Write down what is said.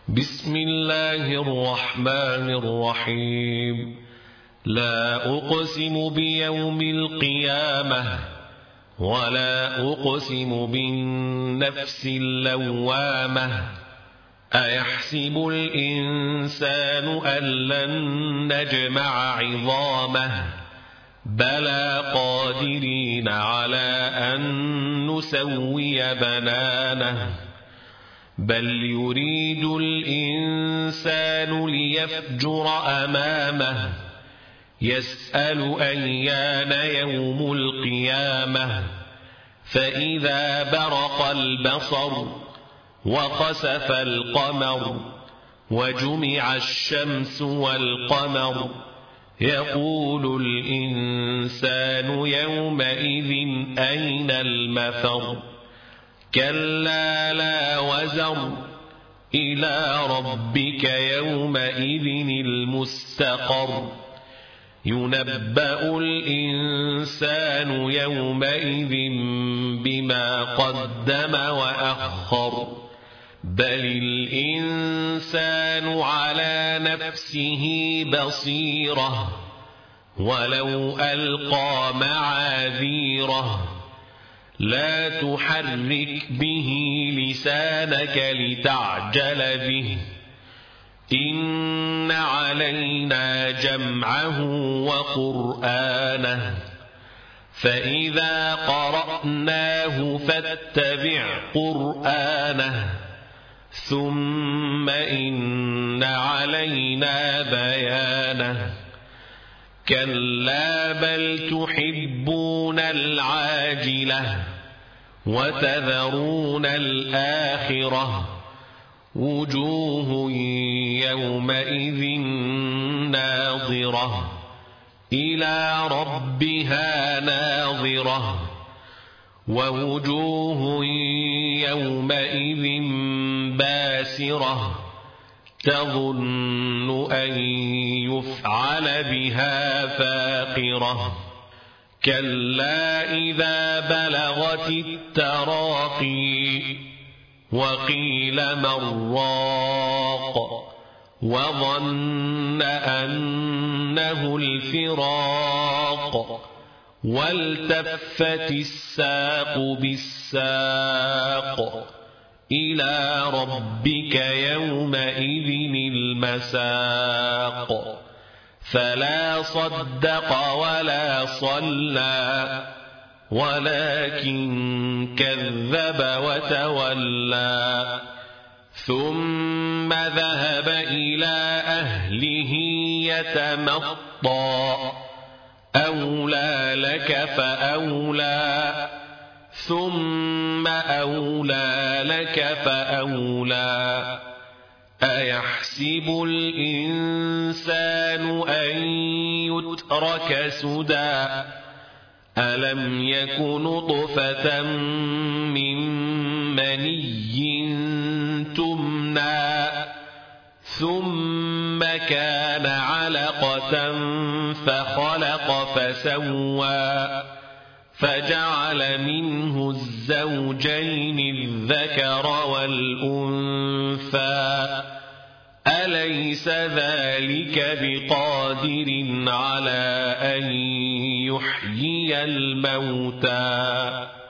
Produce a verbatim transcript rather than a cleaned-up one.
بسم الله الرحمن الرحيم. لا أقسم بيوم القيامة ولا أقسم بالنفس اللوامة أيحسب الإنسان أن لن نجمع عظامه بلى قادرين على أن نسوي بنانه بل يريد الإنسان ليفجر أمامه يسأل أيان يوم القيامة فإذا برق البصر وخسف القمر وجمع الشمس والقمر يقول الإنسان يومئذ أين المفر كلا لا وزر إلى ربك يومئذ المستقر ينبأ الإنسان يومئذ بما قدم وأخر بل الإنسان على نفسه بصيرة ولو ألقى معاذيره لا تحرك به لسانك لتعجل به إن علينا جمعه وقرآنه فإذا قرأناه فاتبع قرآنه ثم إن علينا بيانه كلا بل تحبون العاجلة وتذرون الآخرة وجوه يومئذ ناظرة إلى ربها ناظرة ووجوه يومئذ باسرة تظن أن يفعل بها فاقرة كلا إذا بلغت التراقي وقيل من راق وظن أنه الفراق والتفت الساق بالساق إلى ربك يومئذ المساق فلا صدق ولا صلى ولكن كذب وتولى ثم ذهب إلى أهله يتمطى أولى لك فأولى ثم أولى لك فأولى أيحسب الإنسان أن يترك سدى ألم يك نطفة من مني تمنى ثم كان علقة فخلق فسوى فجعل منه الزوجين الذكر والأنثى أليس ذلك بقادر على أن يحيي الموتى